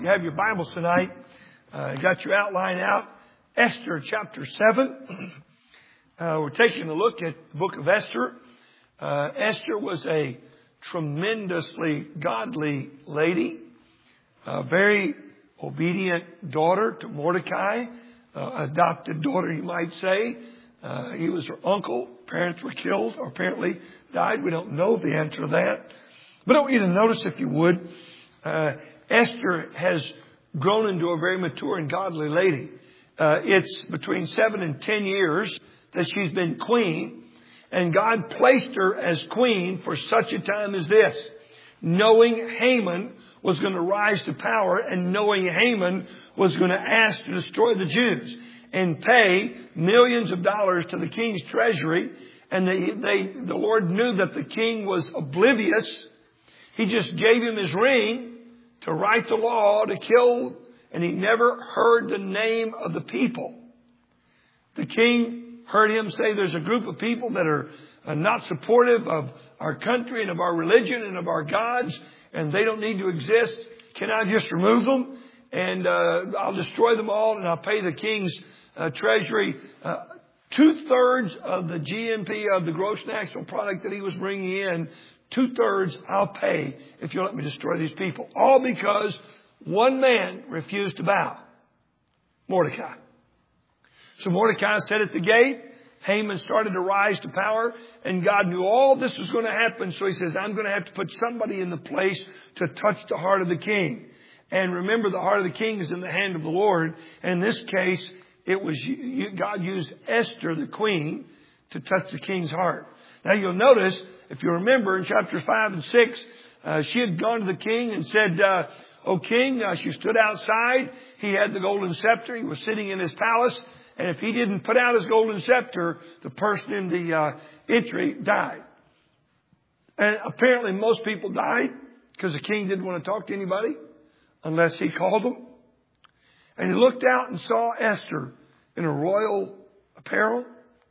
You have your Bibles tonight. Got your outline out. Esther chapter 7. We're taking a look at the book of Esther. Esther was a tremendously godly lady. A very obedient daughter to Mordecai. Adopted daughter, you might say. He was her uncle. Parents were killed or apparently died. We don't know the answer to that. But I want you to notice, if you would, Esther has grown into a very mature and godly lady. It's between 7 and 10 years that she's been queen. And God placed her as queen for such a time as this. Knowing Haman was going to rise to power and knowing Haman was going to ask to destroy the Jews and pay millions of dollars to the king's treasury. And the Lord knew that the king was oblivious. He just gave him his ring to write the law, to kill, and he never heard the name of the people. The king heard him say there's a group of people that are not supportive of our country and of our religion and of our gods, and they don't need to exist. Can I just remove them? And I'll destroy them all, and I'll pay the king's treasury 2/3 of the GNP of the gross national product that he was bringing in. 2/3 I'll pay if you'll let me destroy these people. All because one man refused to bow. Mordecai. So Mordecai sat at the gate. Haman started to rise to power. And God knew all this was going to happen. So he says, I'm going to have to put somebody in the place to touch the heart of the king. And remember, the heart of the king is in the hand of the Lord. And in this case, it was God used Esther, the queen, to touch the king's heart. Now you'll notice, if you remember in chapters 5 and 6, she had gone to the king and said, O king, she stood outside. He had the golden scepter. He was sitting in his palace. And if he didn't put out his golden scepter, the person in the entry died. And apparently most people died because the king didn't want to talk to anybody unless he called them. And he looked out and saw Esther in a royal apparel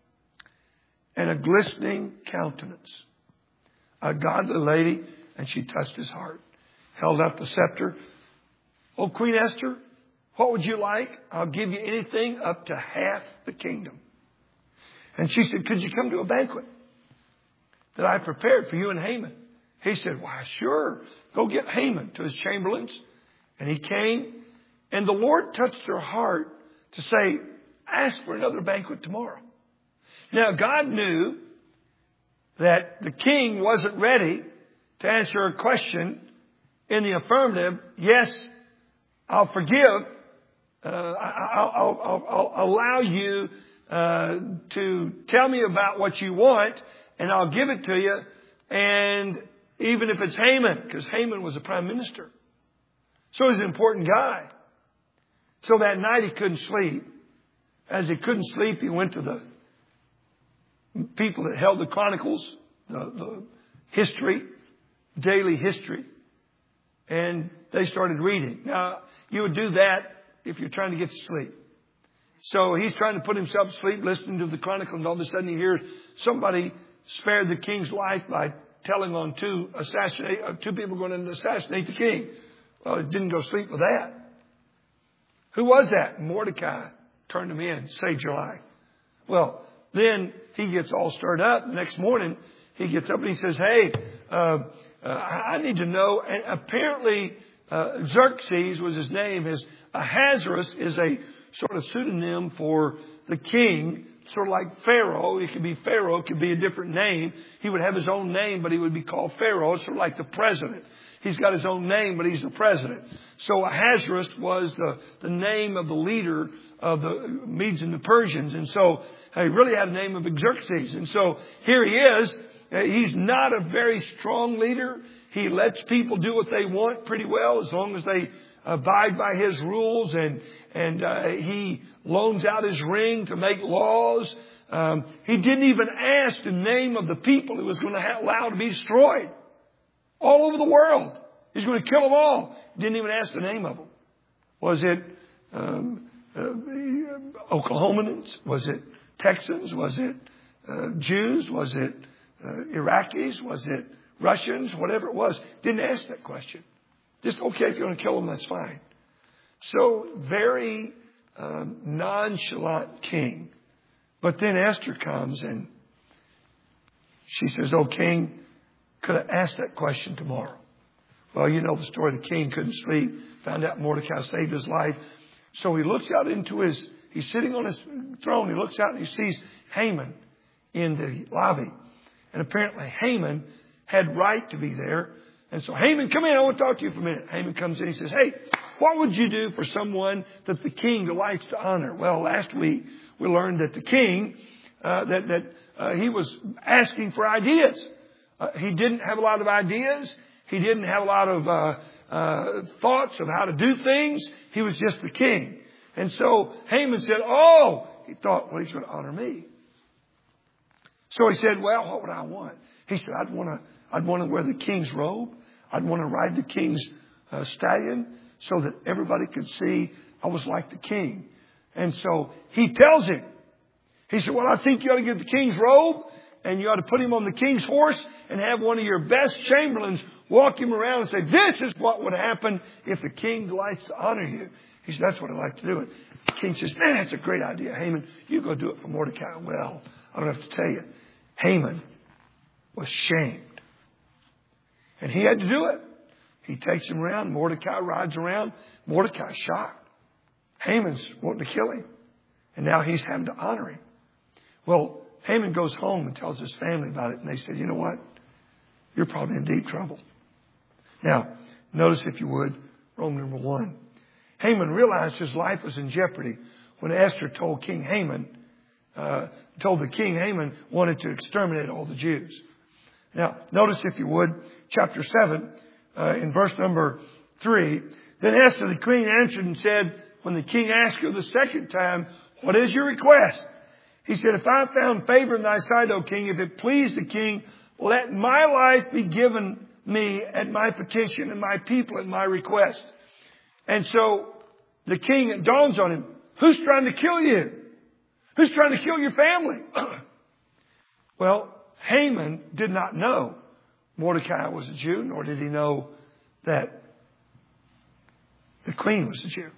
and a glistening countenance. A godly lady, and she touched his heart. Held up the scepter. Oh, Queen Esther, what would you like? I'll give you anything up to half the kingdom. And she said, could you come to a banquet that I prepared for you and Haman? He said, why, sure. Go get Haman to his chamberlains. And he came. And the Lord touched her heart to say, ask for another banquet tomorrow. Now, God knew that the king wasn't ready to answer a question in the affirmative. Yes, I'll forgive. I'll allow you to tell me about what you want, and I'll give it to you. And even if it's Haman, because Haman was a prime minister. So he's an important guy. So that night he couldn't sleep. As he couldn't sleep, he went to the people that held the chronicles, the history, daily history. And they started reading. Now, you would do that if you're trying to get to sleep. So he's trying to put himself to sleep, listening to the chronicle, and all of a sudden he hears somebody spared the king's life by telling on two people going to assassinate the king. Well, he didn't go sleep with that. Who was that? Mordecai turned him in, saved your life. Well, then he gets all stirred up. The next morning, he gets up and he says, hey, I need to know. And apparently, Xerxes was his name. Ahasuerus is a sort of pseudonym for the king, sort of like Pharaoh. It could be Pharaoh. It could be a different name. He would have his own name, but he would be called Pharaoh. It's sort of like the president. He's got his own name, but he's the president. So Ahasuerus was the name of the leader of the Medes and the Persians. And so he really had the name of Xerxes. And so here he is. He's not a very strong leader. He lets people do what they want pretty well as long as they abide by his rules. And he loans out his ring to make laws. He didn't even ask the name of the people he was going to allow to be destroyed. All over the world. He's going to kill them all. Didn't even ask the name of them. Was it Oklahomans? Was it Texans? Was it Jews? Was it Iraqis? Was it Russians? Whatever it was. Didn't ask that question. Just, okay, if you want to kill them, that's fine. So very nonchalant king. But then Esther comes and she says, "Oh, king, could I ask that question tomorrow?" Well, you know the story. The king couldn't sleep, found out Mordecai saved his life. So he looks out he's sitting on his throne. He looks out and he sees Haman in the lobby. And apparently Haman had right to be there. And so, "Haman, come in. I want to talk to you for a minute." Haman comes in. He says, "Hey, what would you do for someone that the king delights to honor?" Well, last week we learned that the king, he was asking for ideas. He didn't have a lot of ideas. He didn't have a lot of thoughts of how to do things. He was just the king. And so Haman said, he thought, well, he's going to honor me. So he said, "Well, what would I want?" He said, I'd want to wear the king's robe. I'd want to ride the king's stallion so that everybody could see I was like the king. And so he tells him, he said, "Well, I think you ought to get the king's robe and you ought to put him on the king's horse and have one of your best chamberlains walk him around and say, 'This is what would happen if the king delights to honor you.'" He said, "That's what I'd like to do." And the king says, "Man, that's a great idea, Haman. You go do it for Mordecai." Well, I don't have to tell you, Haman was shamed. And he had to do it. He takes him around. Mordecai rides around. Mordecai's shocked. Haman's wanting to kill him. And now he's having to honor him. Well, Haman goes home and tells his family about it. And they said, "You know what? You're probably in deep trouble." Now, notice if you would, Roman number 1. Haman realized his life was in jeopardy when Esther told the king Haman wanted to exterminate all the Jews. Now, notice if you would, chapter 7, in verse number 3. Then Esther the queen answered and said, when the king asked her the second time, "What is your request?" He said, "If I found favor in thy sight, O king, if it please the king, let my life be given me at my petition and my people at my request." And so the king, it dawns on him, who's trying to kill you? Who's trying to kill your family? Well, Haman did not know Mordecai was a Jew, nor did he know that the queen was a Jew.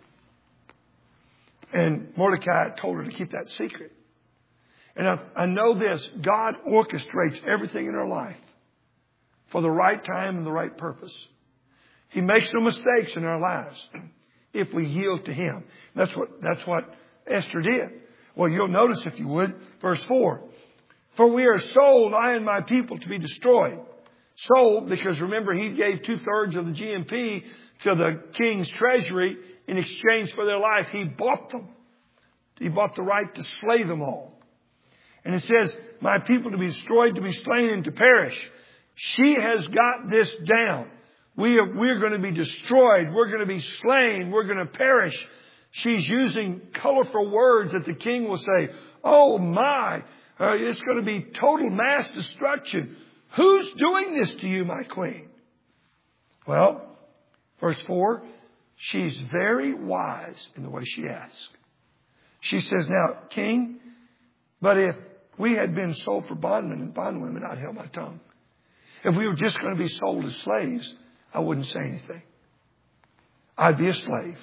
And Mordecai told her to keep that secret. And I know this, God orchestrates everything in our life for the right time and the right purpose. He makes no mistakes in our lives if we yield to Him. That's what Esther did. Well, you'll notice, if you would, verse 4. "For we are sold, I and my people, to be destroyed." Sold because, remember, he gave 2/3 of the GMP to the king's treasury in exchange for their life. He bought them. He bought the right to slay them all. And it says, "My people to be destroyed, to be slain, and to perish." She has got this down. We're going to be destroyed. We're going to be slain. We're going to perish. She's using colorful words that the king will say, "Oh my, it's going to be total mass destruction. Who's doing this to you, my queen?" Well, verse 4, she's very wise in the way she asks. She says, "Now, king, but if we had been sold for bondmen and bondwomen, I'd held my tongue. If we were just going to be sold as slaves, I wouldn't say anything. I'd be a slave."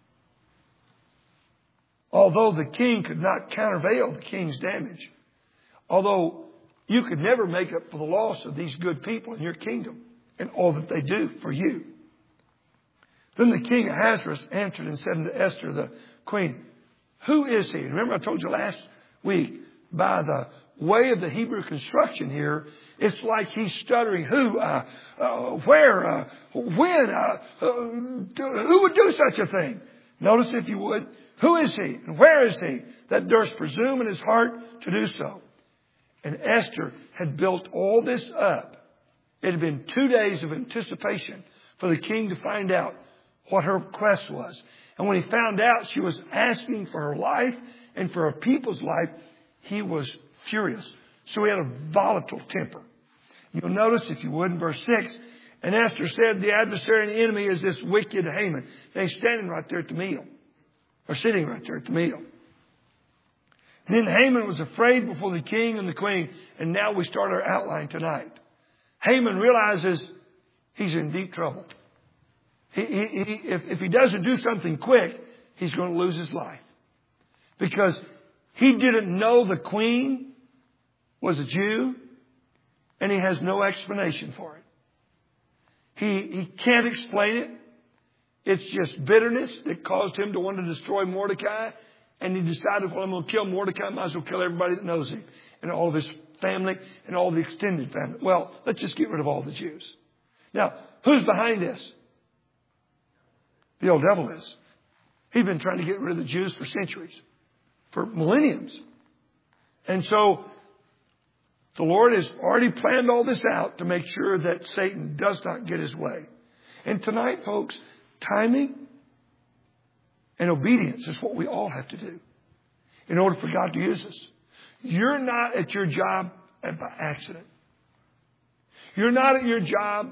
Although the king could not countervail the king's damage, although you could never make up for the loss of these good people in your kingdom and all that they do for you. Then the king Ahasuerus answered and said unto Esther the queen, "Who is he?" Remember I told you last week, by the way of the Hebrew construction here, it's like he's stuttering. Who, where, when, who would do such a thing? Notice if you would, who is he and where is he that durst presume in his heart to do so? And Esther had built all this up. It had been 2 days of anticipation for the king to find out what her request was. And when he found out she was asking for her life and for her people's life, he was furious. So he had a volatile temper. You'll notice, if you would, in verse 6, "And Esther said, the adversary and the enemy is this wicked Haman." And he's standing right there at the meal, or sitting right there at the meal. Then Haman was afraid before the king and the queen. And now we start our outline tonight. Haman realizes he's in deep trouble. If he doesn't do something quick, he's going to lose his life. Because he didn't know the queen was a Jew, and he has no explanation for it. He can't explain it. It's just bitterness that caused him to want to destroy Mordecai. And he decided, well, I'm going to kill Mordecai. I might as well kill everybody that knows him and all of his family and all the extended family. Well, let's just get rid of all the Jews. Now, who's behind this? The old devil is. He's been trying to get rid of the Jews for centuries, for millenniums. And so the Lord has already planned all this out to make sure that Satan does not get his way. And tonight, folks, timing and obedience is what we all have to do in order for God to use us. You're not at your job by accident. You're not at your job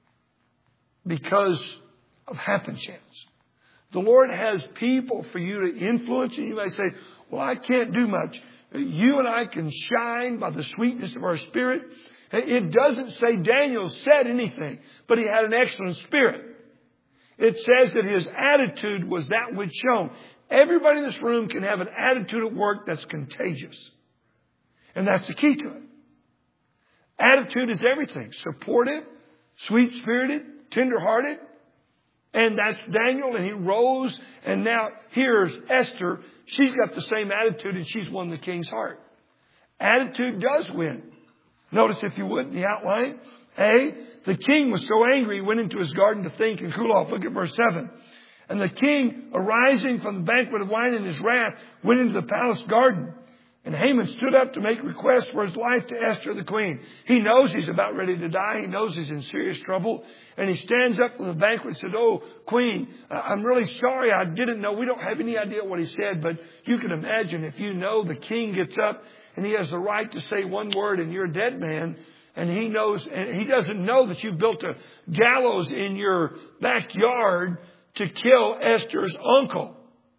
because of happen chance. The Lord has people for you to influence, and you may say, well, I can't do much. You and I can shine by the sweetness of our spirit. It doesn't say Daniel said anything, but he had an excellent spirit. It says that his attitude was that which shone. Everybody in this room can have an attitude at work that's contagious. And that's the key to it. Attitude is everything. Supportive, sweet-spirited, tender-hearted. And that's Daniel, and he rose. And now here's Esther. She's got the same attitude, and she's won the king's heart. Attitude does win. Notice, if you would, the outline. A, the king was so angry, he went into his garden to think and cool off. Look at verse 7. And the king, arising from the banquet of wine in his wrath, went into the palace garden. And Haman stood up to make request for his life to Esther the queen. He knows he's about ready to die. He knows he's in serious trouble. And he stands up from the banquet and said, oh, queen, I'm really sorry. I didn't know. We don't have any idea what he said. But you can imagine if you know the king gets up and he has the right to say one word and you're a dead man. And he knows, and he doesn't know that you built a gallows in your backyard to kill Esther's uncle.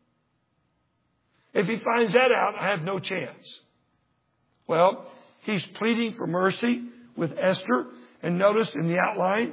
If he finds that out, I have no chance. Well, he's pleading for mercy with Esther. And notice in the outline,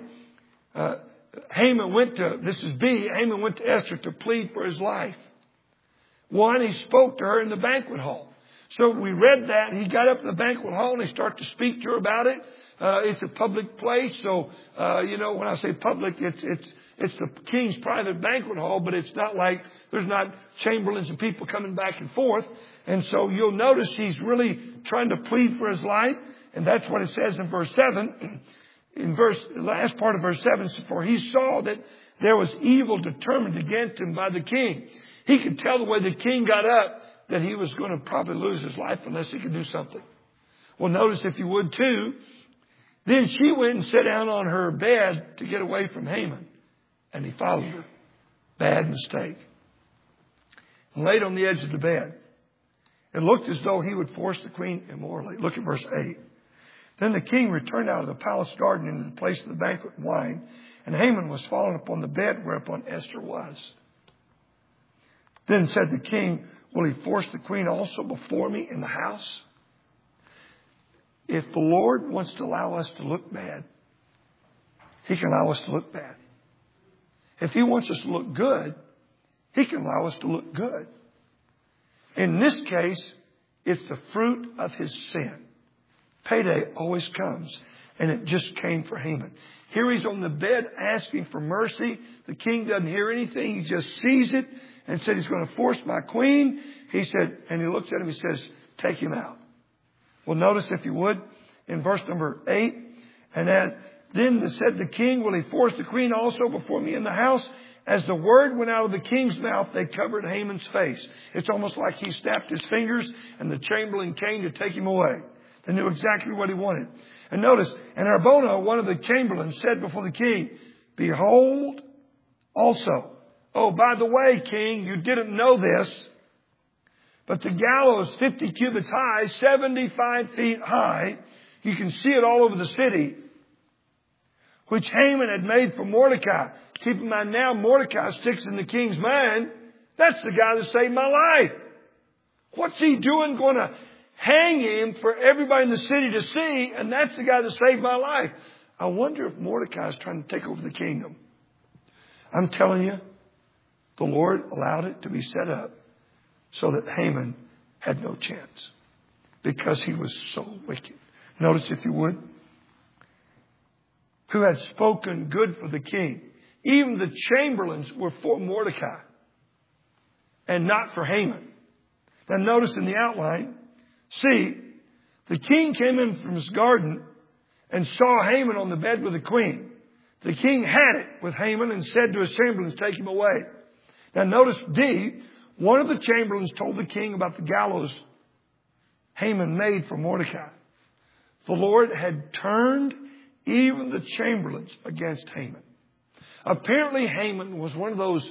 Haman went to Esther to plead for his life. One, he spoke to her in the banquet hall. So we read that. He got up in the banquet hall and he started to speak to her about it. It's a public place. So, when I say public, it's the king's private banquet hall, but it's not like there's not chamberlains and people coming back and forth. And so you'll notice he's really trying to plead for his life. And that's what it says in verse 7. The last part of verse 7, for he saw that there was evil determined against him by the king. He could tell the way the king got up that he was going to probably lose his life unless he could do something. Well, notice, if you would too, then she went and sat down on her bed to get away from Haman. And he followed her. Bad mistake. And laid on the edge of the bed. It looked as though he would force the queen immorally. Look at verse 8. Then the king returned out of the palace garden into the place of the banquet wine. And Haman was fallen upon the bed whereupon Esther was. Then said the king, will he force the queen also before me in the house? If the Lord wants to allow us to look bad, he can allow us to look bad. If he wants us to look good, he can allow us to look good. In this case, it's the fruit of his sin. Payday always comes. And it just came for Haman. Here he's on the bed asking for mercy. The king doesn't hear anything. He just sees it and said, he's going to force my queen. He said, and he looks at him, he says, take him out. Well, notice, if you would, in verse number 8, and then said the king, will he force the queen also before me in the house? As the word went out of the king's mouth, they covered Haman's face. It's almost like he snapped his fingers and the chamberlain came to take him away. They knew exactly what he wanted. And notice, and Harbona, one of the chamberlains, said before the king, behold, also. Oh, by the way, king, you didn't know this, but the gallows 50 cubits high, 75 feet high, you can see it all over the city, which Haman had made for Mordecai. Keep in mind now, Mordecai sticks in the king's mind. That's the guy that saved my life. What's he doing, going to hang him for everybody in the city to see? And that's the guy that saved my life. I wonder if Mordecai is trying to take over the kingdom. I'm telling you, the Lord allowed it to be set up so that Haman had no chance because he was so wicked. Notice, if you would, who had spoken good for the king. Even the chamberlains were for Mordecai and not for Haman. Now notice in the outline, see, the king came in from his garden and saw Haman on the bed with the queen. The king had it with Haman and said to his chamberlains, take him away. Now notice D, one of the chamberlains told the king about the gallows Haman made for Mordecai. The Lord had turned even the chamberlains against Haman. Apparently Haman was one of those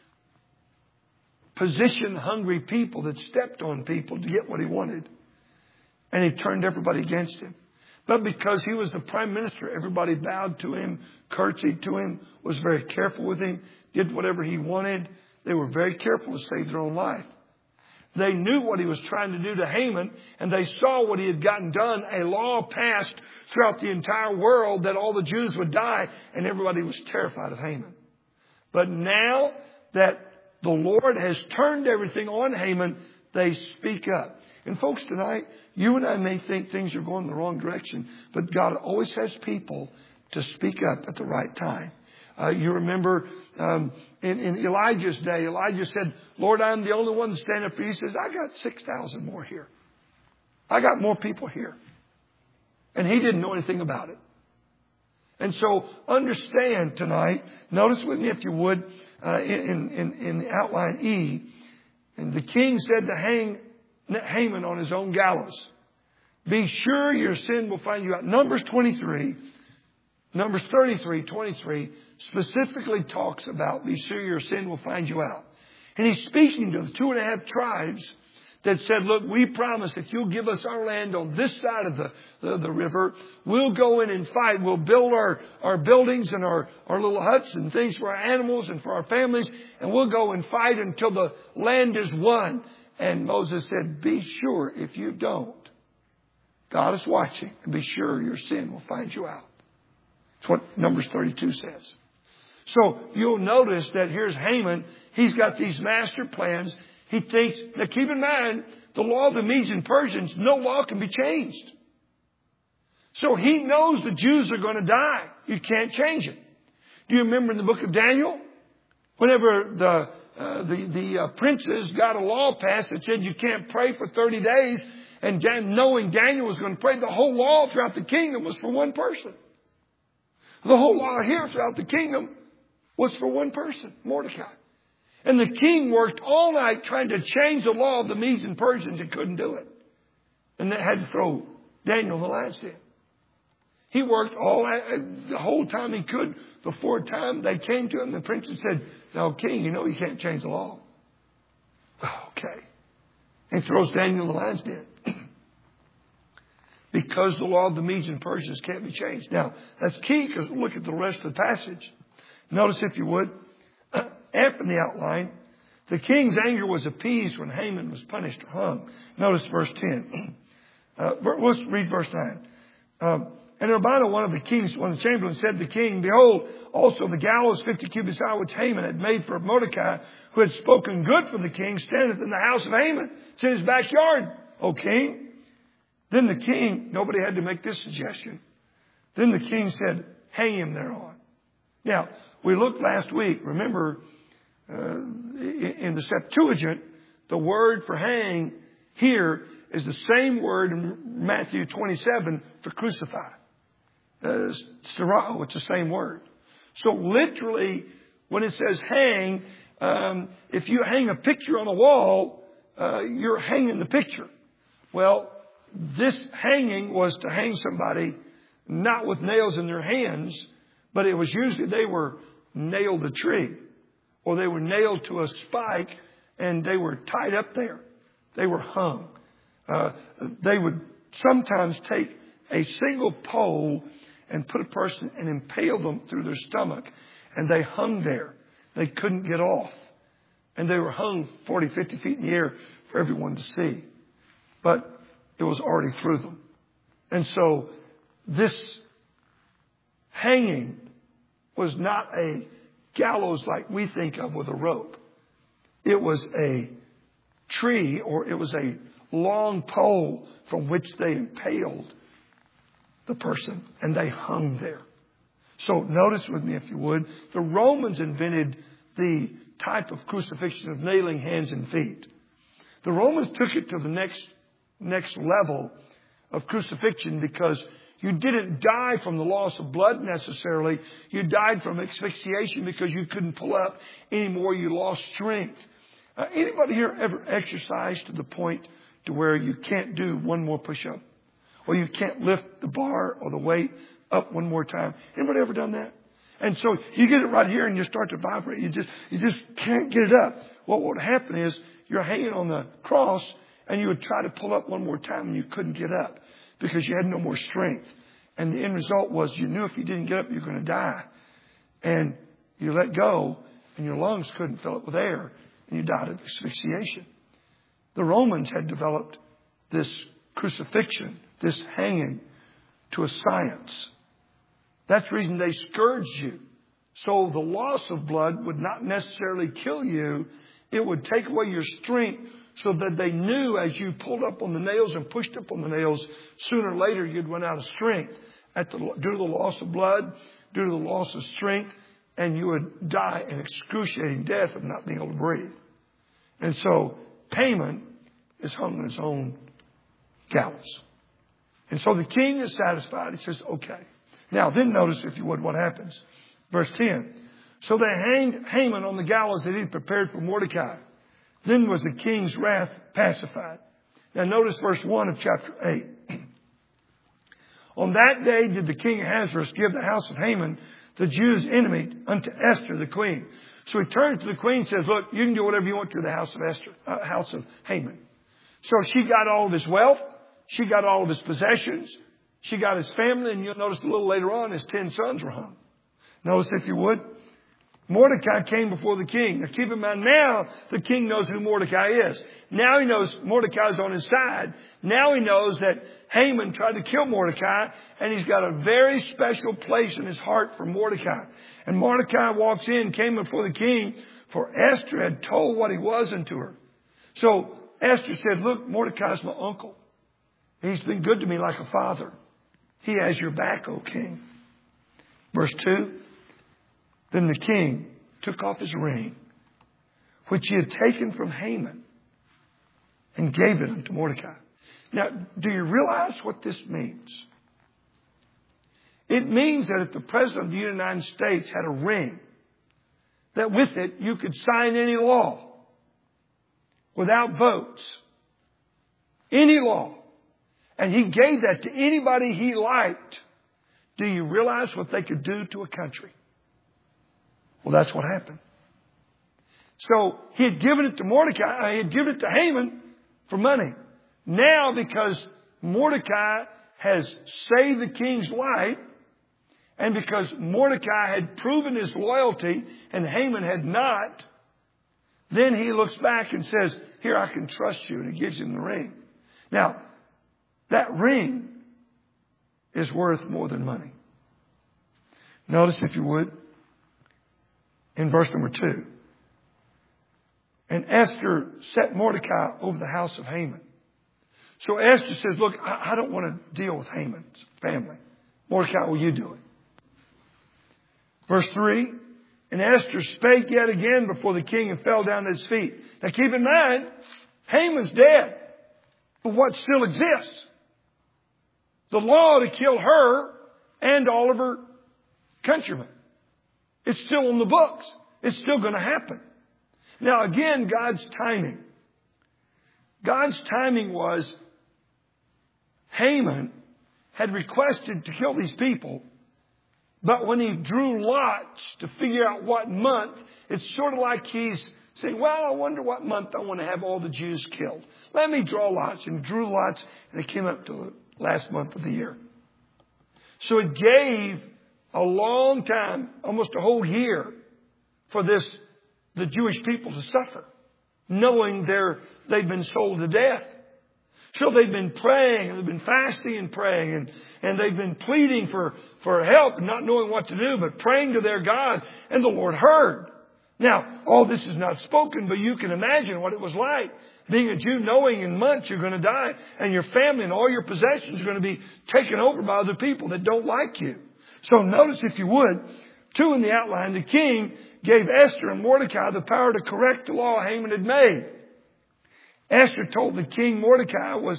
position-hungry people that stepped on people to get what he wanted. And he turned everybody against him. But because he was the prime minister, everybody bowed to him, curtsied to him, was very careful with him, did whatever he wanted. They were very careful to save their own life. They knew what he was trying to do to Haman, and they saw what he had gotten done. A law passed throughout the entire world that all the Jews would die, and everybody was terrified of Haman. But now that the Lord has turned everything on Haman, they speak up. And folks, tonight, you and I may think things are going the wrong direction, but God always has people to speak up at the right time. You remember in Elijah's day, Elijah said, Lord, I'm the only one to stand up for you. He says, I got 6,000 more here. I got more people here. And he didn't know anything about it. And so understand tonight, notice with me if you would, in the outline E, and the king said to hang Haman on his own gallows. Be sure your sin will find you out. Numbers 33:23 specifically talks about be sure your sin will find you out. And he's speaking to the 2.5 tribes that said, look, we promise if you'll give us our land on this side of the river, we'll go in and fight. We'll build our buildings and our little huts and things for our animals and for our families. And we'll go and fight until the land is won. And Moses said, be sure if you don't, God is watching, and be sure your sin will find you out. That's what Numbers 32 says. So you'll notice that here's Haman. He's got these master plans. He thinks, now keep in mind, the law of the Medes and Persians, no law can be changed. So he knows the Jews are going to die. You can't change it. Do you remember in the book of Daniel? Whenever the princes got a law passed that said you can't pray for 30 days, and knowing Daniel was going to pray, the whole law throughout the kingdom was for one person. The whole law here throughout the kingdom was for one person, Mordecai. And the king worked all night trying to change the law of the Medes and Persians and couldn't do it. And they had to throw Daniel in the lion's den. He worked the whole time he could before time they came to him. The prince said, now, king, you know you can't change the law. Okay. And he throws Daniel in the lion's den. Because the law of the Medes and Persians can't be changed. Now, that's key because look at the rest of the passage. Notice, if you would, after the outline, the king's anger was appeased when Haman was punished or hung. Notice verse 10. Let's read verse 9. And Urbana, one of the chamberlains, said to the king, behold, also the gallows 50 cubits high which Haman had made for Mordecai, who had spoken good for the king, standeth in the house of Haman. It's in his backyard, O king. Then the king, nobody had to make this suggestion. Then the king said, hang him thereon. Now, we looked last week, remember, in the Septuagint, the word for hang here is the same word in Matthew 27 for crucify. Sterao, it's the same word. So literally, when it says hang, if you hang a picture on a wall, you're hanging the picture. Well, this hanging was to hang somebody not with nails in their hands, but it was usually they were nailed to a tree or they were nailed to a spike and they were tied up there. They were hung. They would sometimes take a single pole and put a person and impale them through their stomach, and they hung there. They couldn't get off. And they were hung 40, 50 feet in the air for everyone to see. But it was already through them. And so this hanging was not a gallows like we think of with a rope. It was a tree, or it was a long pole from which they impaled the person, and they hung there. So notice with me, if you would, the Romans invented the type of crucifixion of nailing hands and feet. The Romans took it to the next level of crucifixion, because you didn't die from the loss of blood necessarily. You died from asphyxiation because you couldn't pull up anymore. You lost strength. Anybody here ever exercised to the point to where you can't do one more push-up? Or you can't lift the bar or the weight up one more time? Anybody ever done that? And so you get it right here and you start to vibrate. You just can't get it up. What would happen is you're hanging on the cross and you would try to pull up one more time and you couldn't get up because you had no more strength. And the end result was you knew if you didn't get up, you were going to die. And you let go and your lungs couldn't fill it with air and you died of asphyxiation. The Romans had developed this crucifixion, this hanging, to a science. That's the reason they scourged you. So the loss of blood would not necessarily kill you. It would take away your strength, so that they knew as you pulled up on the nails and pushed up on the nails, sooner or later you'd run out of strength due to the loss of blood, due to the loss of strength, and you would die an excruciating death of not being able to breathe. And so Haman is hung on his own gallows. And so the king is satisfied. He says, okay. Now, then notice, if you would, what happens. Verse 10. So they hanged Haman on the gallows that he had prepared for Mordecai. Then was the king's wrath pacified. Now notice verse 1 of chapter 8. On that day did the king Ahasuerus give the house of Haman, the Jews' enemy, unto Esther the queen. So he turns to the queen and says, look, you can do whatever you want to the house of house of Haman. So she got all of his wealth. She got all of his possessions. She got his family. And you'll notice a little later on, his 10 sons were hung. Notice, if you would, Mordecai came before the king. Now keep in mind, now the king knows who Mordecai is. Now he knows Mordecai's on his side. Now he knows that Haman tried to kill Mordecai, and he's got a very special place in his heart for Mordecai. And Mordecai walks in, came before the king, for Esther had told what he was unto her. So Esther said, look, Mordecai's my uncle. He's been good to me like a father. He has your back, O king. Verse 2. Then the king took off his ring, which he had taken from Haman, and gave it unto Mordecai. Now, do you realize what this means? It means that if the President of the United States had a ring, that with it you could sign any law without votes. Any law. And he gave that to anybody he liked. Do you realize what they could do to a country? Well, that's what happened. So he had given it to Mordecai. He had given it to Haman for money. Now, because Mordecai has saved the king's life, and because Mordecai had proven his loyalty and Haman had not, then he looks back and says, here, I can trust you. And he gives him the ring. Now, that ring is worth more than money. Notice, if you would, in verse number 2. And Esther set Mordecai over the house of Haman. So Esther says, look, I don't want to deal with Haman's family. Mordecai, will you do it? Verse 3. And Esther spake yet again before the king and fell down at his feet. Now keep in mind, Haman's dead. But what still exists? The law to kill her and all of her countrymen. It's still on the books. It's still going to happen. Now again, God's timing. God's timing was Haman had requested to kill these people, but when he drew lots to figure out what month, it's sort of like he's saying, well, I wonder what month I want to have all the Jews killed. Let me draw lots. And drew lots, and it came up to the last month of the year. So it gave a long time, almost a whole year, for the Jewish people to suffer, knowing they'd been sold to death. So they've been praying, and they've been fasting and praying, and they've been pleading for help, not knowing what to do, but praying to their God, and the Lord heard. Now, all this is not spoken, but you can imagine what it was like. Being a Jew, knowing in months you're going to die, and your family and all your possessions are going to be taken over by other people that don't like you. So notice, if you would, 2 in the outline, the king gave Esther and Mordecai the power to correct the law Haman had made. Esther told the king Mordecai was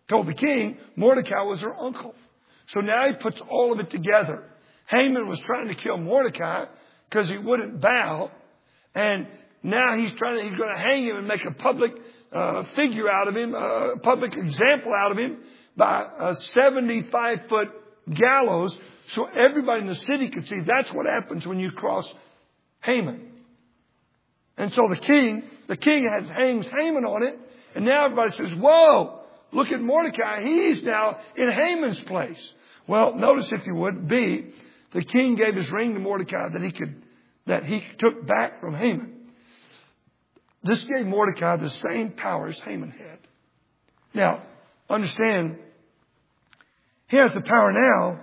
her uncle. So now he puts all of it together. Haman was trying to kill Mordecai because he wouldn't bow. And now he's going to hang him and make a public figure out of him, a public example out of him by a 75-foot gallows, so everybody in the city could see that's what happens when you cross Haman. And so the king hangs Haman on it, and now everybody says, whoa, look at Mordecai. He's now in Haman's place. Well, notice, if you would, B, the king gave his ring to Mordecai that he took back from Haman. This gave Mordecai the same power as Haman had. Now, understand, he has the power now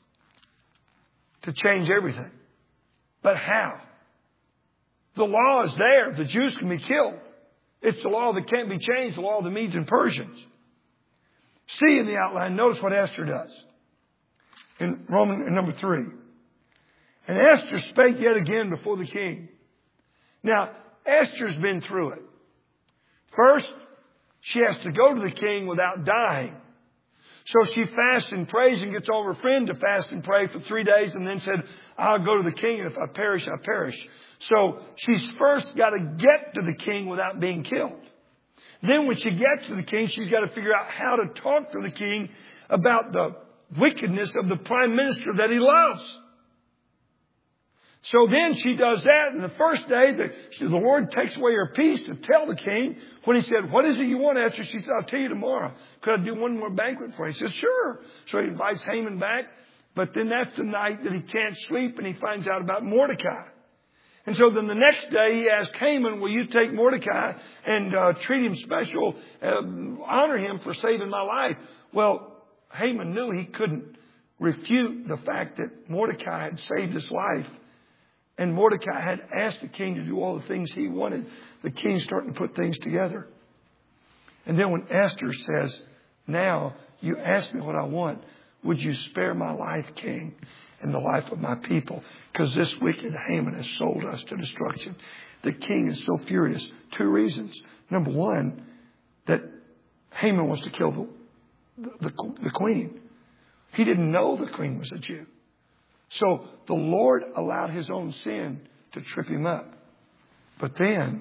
to change everything. But how? The law is there. The Jews can be killed. It's the law that can't be changed, the law of the Medes and Persians. See in the outline, notice what Esther does. In number 3. And Esther spake yet again before the king. Now, Esther's been through it. First, she has to go to the king without dying. So she fasts and prays and gets all her friend to fast and pray for 3 days, and then said, I'll go to the king, and if I perish, I perish. So she's first got to get to the king without being killed. Then when she gets to the king, she's got to figure out how to talk to the king about the wickedness of the prime minister that he loves. So then she does that, and the first day, the Lord takes away her peace to tell the king. When he said, what is it you want, Esther? She said, I'll tell you tomorrow. Could I do one more banquet for you? He says, sure. So he invites Haman back, but then that's the night that he can't sleep, and he finds out about Mordecai. And so then the next day he asked Haman, will you take Mordecai and treat him special, honor him for saving my life? Well, Haman knew he couldn't refute the fact that Mordecai had saved his life. And Mordecai had asked the king to do all the things he wanted. The king's starting to put things together. And then when Esther says, now you ask me what I want, would you spare my life, king, and the life of my people? Because this wicked Haman has sold us to destruction. The king is so furious. 2 reasons. Number 1, that Haman wants to kill the queen. He didn't know the queen was a Jew. So the Lord allowed his own sin to trip him up. But then,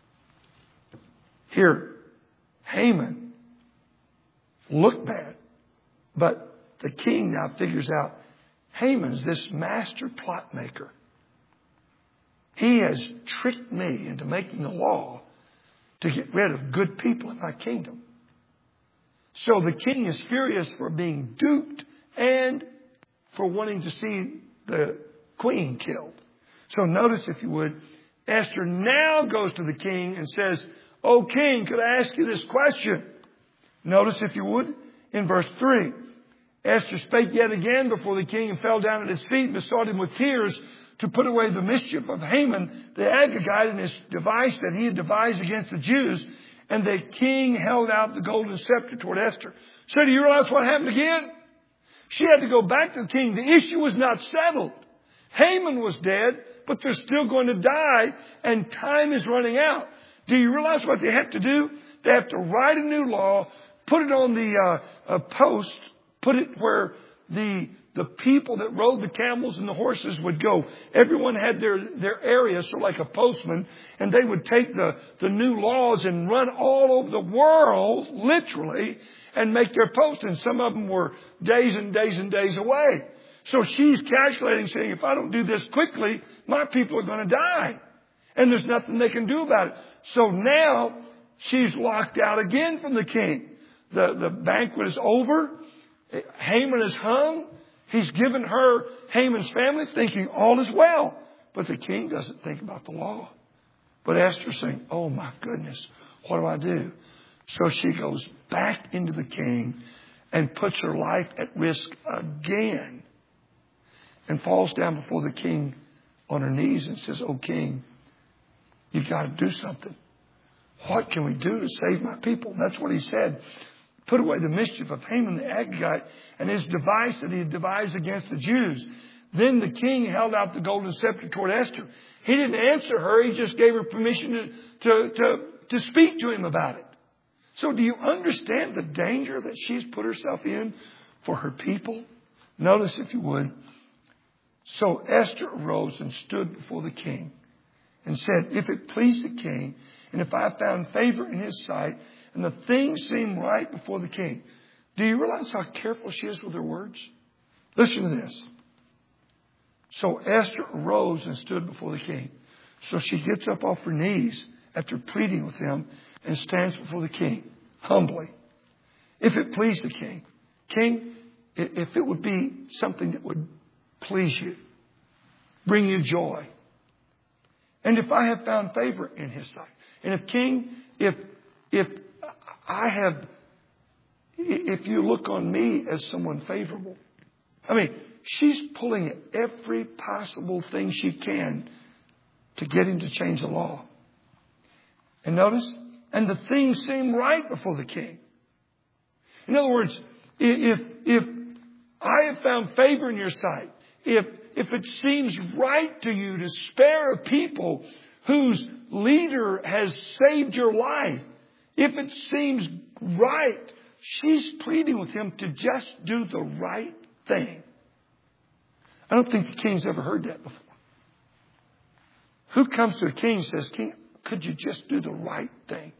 here, Haman looked bad. But the king now figures out, Haman's this master plot maker. He has tricked me into making a law to get rid of good people in my kingdom. So the king is furious for being duped and for wanting to see the queen killed. So notice, if you would, Esther now goes to the king and says, O king, could I ask you this question? Notice, if you would, in verse 3. Esther spake yet again before the king and fell down at his feet and besought him with tears to put away the mischief of Haman the Agagite and his device that he had devised against the Jews. And the king held out the golden scepter toward Esther. So do you realize what happened again? She had to go back to the king. The issue was not settled. Haman was dead, but they're still going to die, and time is running out. Do you realize what they have to do? They have to write a new law, put it on the post, put it where the people that rode the camels and the horses would go. Everyone had their area, so like a postman, and they would take the new laws and run all over the world, literally, and make their post. And some of them were days and days and days away. So she's calculating, saying, if I don't do this quickly, my people are going to die. And there's nothing they can do about it. So now she's locked out again from the king. The banquet is over. Haman is hung. He's given her Haman's family, thinking all is well. But the king doesn't think about the law. But Esther's saying, oh my goodness, what do I do? So she goes back into the king and puts her life at risk again and falls down before the king on her knees and says, "Oh, king, you've got to do something. What can we do to save my people?" That's what he said. Put away the mischief of Haman the Agagite and his device that he had devised against the Jews. Then the king held out the golden scepter toward Esther. He didn't answer her. He just gave her permission to speak to him about it. So do you understand the danger that she's put herself in for her people? Notice, if you would. So Esther arose and stood before the king and said, "If it please the king, and if I have found favor in his sight, and the things seem right before the king." Do you realize how careful she is with her words? Listen to this. So Esther arose and stood before the king. So she gets up off her knees after pleading with him and stands before the king humbly. "If it please the king, king, if it would be something that would please you, bring you joy, and if I have found favor in his sight, and if king, if you look on me as someone favorable." I mean, she's pulling every possible thing she can to get him to change the law. And notice, and the things seem right before the king. In other words, if I have found favor in your sight, if it seems right to you to spare a people whose leader has saved your life, if it seems right, she's pleading with him to just do the right thing. I don't think the king's ever heard that before. Who comes to a king and says, "King, could you just do the right thing?"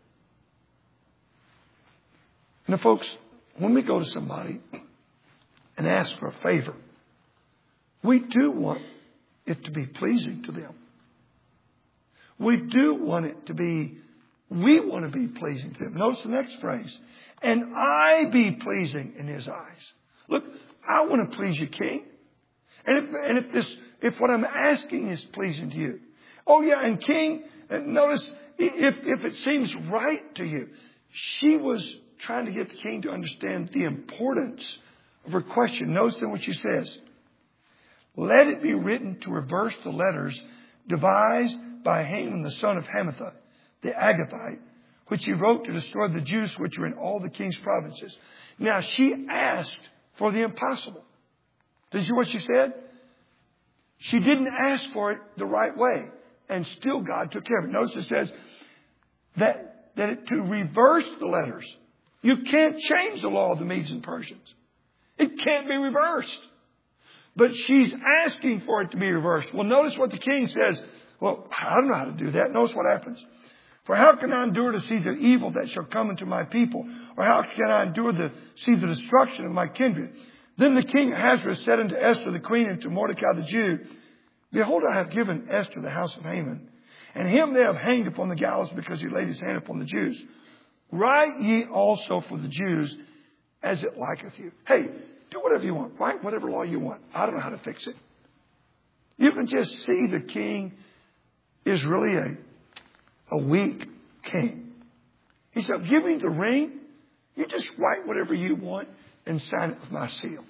Now, folks, when we go to somebody and ask for a favor, we do want it to be pleasing to them. We want to be pleasing to them. Notice the next phrase. "And I be pleasing in his eyes." Look, I want to please you, king. And if what I'm asking is pleasing to you. Oh yeah, and king, notice, if it seems right to you. She was trying to get the king to understand the importance of her question. Notice then what she says. "Let it be written to reverse the letters devised by Haman the son of Hammedatha, the Agagite, which he wrote to destroy the Jews which were in all the king's provinces." Now she asked for the impossible. Did you hear what she said? She didn't ask for it the right way. And still God took care of it. Notice it says that to reverse the letters. You can't change the law of the Medes and Persians. It can't be reversed. But she's asking for it to be reversed. Well, notice what the king says. Well, I don't know how to do that. Notice what happens. "For how can I endure to see the evil that shall come into my people? Or how can I endure to see the destruction of my kindred?" Then the king Ahasuerus said unto Esther the queen and to Mordecai the Jew, "Behold, I have given Esther the house of Haman, and him they have hanged upon the gallows because he laid his hand upon the Jews. Write ye also for the Jews as it liketh you." Hey, do whatever you want. Write whatever law you want. I don't know how to fix it. You can just see the king is really a weak king. He said, "Give me the ring. You just write whatever you want and sign it with my seal."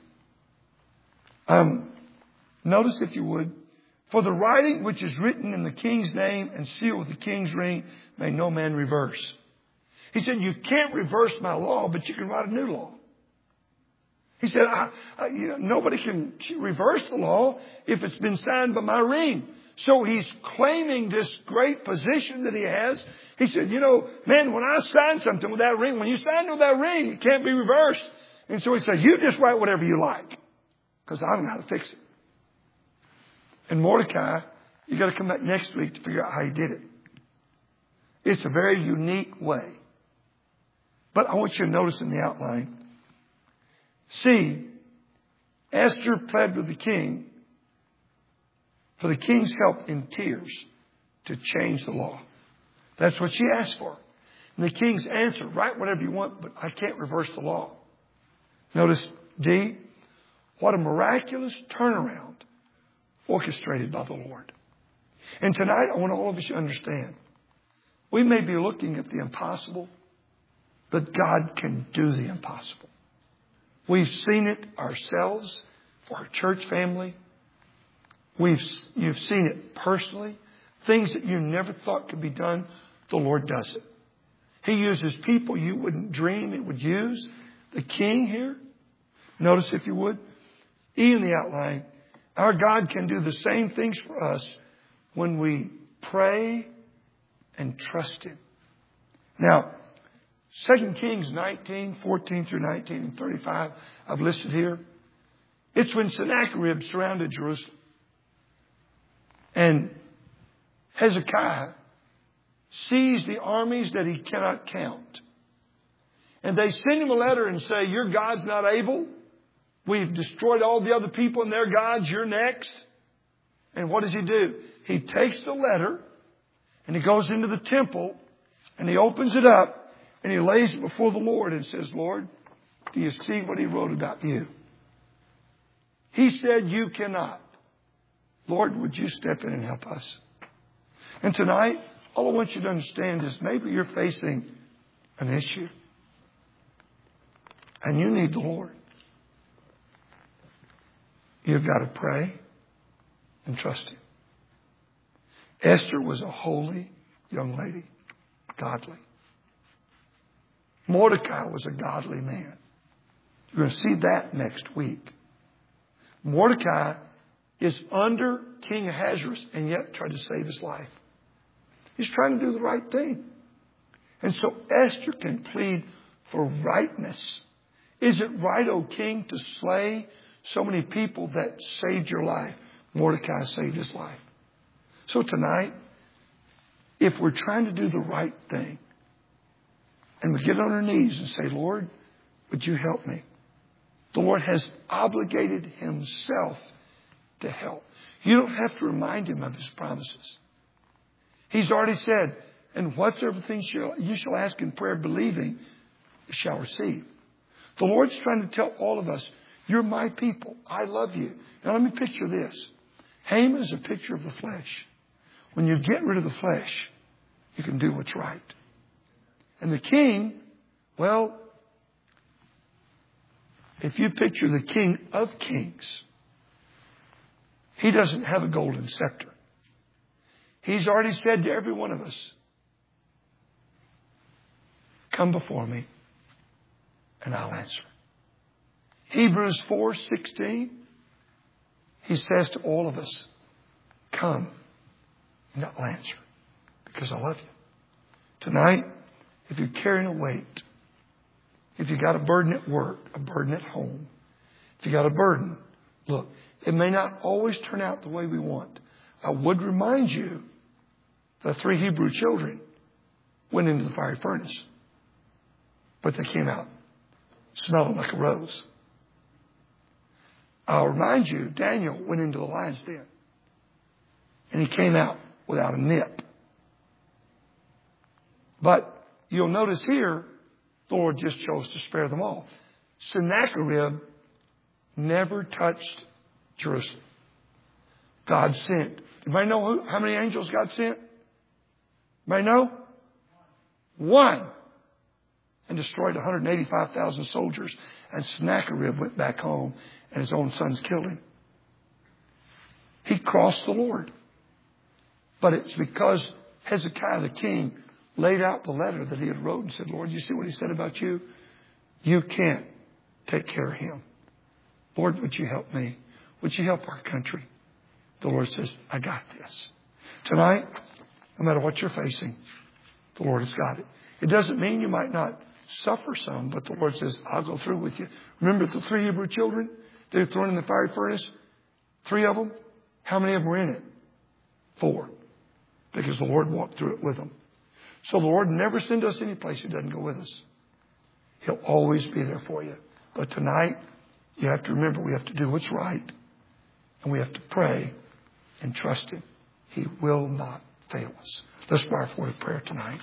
Notice, if you would, "For the writing which is written in the king's name and sealed with the king's ring may no man reverse." He said, "You can't reverse my law, but you can write a new law." He said, "Nobody can reverse the law if it's been signed by my ring." So he's claiming this great position that he has. He said, "Man, when I sign something with that ring, when you sign with that ring, it can't be reversed." And so he said, "You just write whatever you like, because I don't know how to fix it." And Mordecai, you got to come back next week to figure out how he did it. It's a very unique way. But I want you to notice in the outline. See, Esther pled with the king for the king's help in tears to change the law. That's what she asked for. And the king's answer, "Write whatever you want, but I can't reverse the law." Notice D, what a miraculous turnaround orchestrated by the Lord. And tonight I want all of us to understand, we may be looking at the impossible, But God can do the impossible. We've seen it ourselves for our church family. You've seen it personally. Things that you never thought could be done, the Lord does it. He uses people you wouldn't dream it would use. The king here, notice if you would, E in the outline, our God can do the same things for us when we pray and trust Him. Now, 2 Kings 19, 14 through 19 and 35, I've listed here. It's when Sennacherib surrounded Jerusalem. And Hezekiah sees the armies that he cannot count. And they send him a letter and say, your God's not able. We've destroyed all the other people and their gods. You're next. And what does he do? He takes the letter and he goes into the temple and he opens it up and he lays it before the Lord and says, Lord, do you see what he wrote about you? He said, you cannot. Lord, would you step in and help us? And tonight, all I want you to understand is maybe you're facing an issue and you need the Lord. You've got to pray and trust Him. Esther was a holy young lady, godly. Mordecai was a godly man. You're going to see that next week. Mordecai is under King Ahasuerus and yet tried to save his life. He's trying to do the right thing. And so Esther can plead for rightness. Is it right, O king, to slay so many people that saved your life? Mordecai saved his life. So tonight, if we're trying to do the right thing and we get on our knees and say, Lord, would you help me? The Lord has obligated Himself to help. You don't have to remind Him of His promises. He's already said, and whatsoever things you shall ask in prayer, believing, you shall receive. The Lord's trying to tell all of us, you're my people. I love you. Now let me picture this. Haman is a picture of the flesh. When you get rid of the flesh, you can do what's right. And the king, well, if you picture the King of Kings, He doesn't have a golden scepter. He's already said to every one of us, come before me and I'll answer. Hebrews 4:16, He says to all of us, come and I'll answer because I love you. Tonight, if you're carrying a weight, if you got a burden at work, a burden at home, if you got a burden, look, it may not always turn out the way we want. I would remind you, the 3 Hebrew children went into the fiery furnace, but they came out smelling like a rose. I'll remind you, Daniel went into the lion's den, and he came out without a nip. But you'll notice here, the Lord just chose to spare them all. Sennacherib never touched Jerusalem. God sent. Anybody know how many angels God sent? Anybody know? 1. And destroyed 185,000 soldiers. And Sennacherib went back home and his own sons killed him. He crossed the Lord. But it's because Hezekiah the king laid out the letter that he had wrote and said, Lord, you see what he said about you? You can't take care of him. Lord, would you help me? Would you help our country? The Lord says, I got this. Tonight, no matter what you're facing, the Lord has got it. It doesn't mean you might not suffer some, but the Lord says, I'll go through with you. Remember the 3 Hebrew children? They were thrown in the fiery furnace. 3 of them. How many of them were in it? 4. Because the Lord walked through it with them. So the Lord never sends us any place He doesn't go with us. He'll always be there for you. But tonight, you have to remember we have to do what's right. And we have to pray and trust Him. He will not fail us. Let's bow our word of prayer tonight.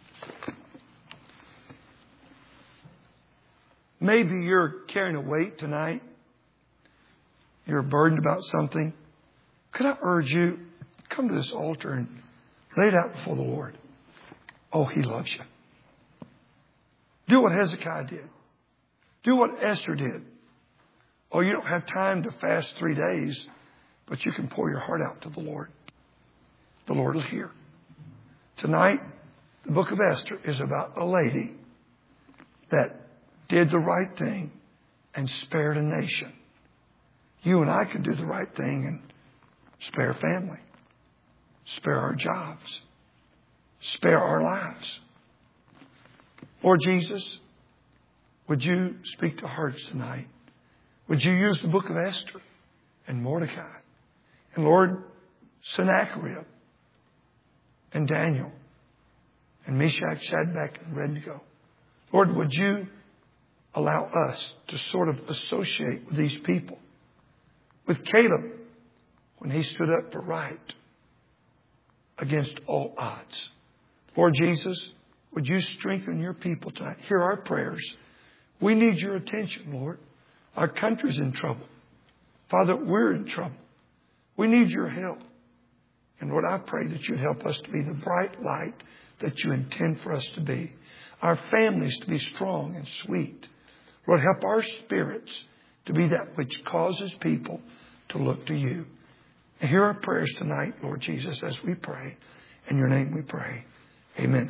Maybe you're carrying a weight tonight. You're burdened about something. Could I urge you, come to this altar and lay it out before the Lord. Oh, He loves you. Do what Hezekiah did. Do what Esther did. Oh, you don't have time to fast 3 days, but you can pour your heart out to the Lord. The Lord will hear. Tonight, the book of Esther is about a lady that did the right thing and spared a nation. You and I could do the right thing and spare family, spare our jobs, spare our lives. Lord Jesus, would you speak to hearts tonight? Would you use the book of Esther and Mordecai and Lord, Sennacherib and Daniel and Meshach, Shadrach, and Abednego? Lord, would you allow us to sort of associate with these people? With Caleb, when he stood up for right against all odds. Lord Jesus, would you strengthen your people tonight? Hear our prayers. We need your attention, Lord. Our country's in trouble. Father, we're in trouble. We need your help. And Lord, I pray that you'd help us to be the bright light that you intend for us to be. Our families to be strong and sweet. Lord, help our spirits to be that which causes people to look to you. And hear our prayers tonight, Lord Jesus, as we pray. In your name we pray. Amen.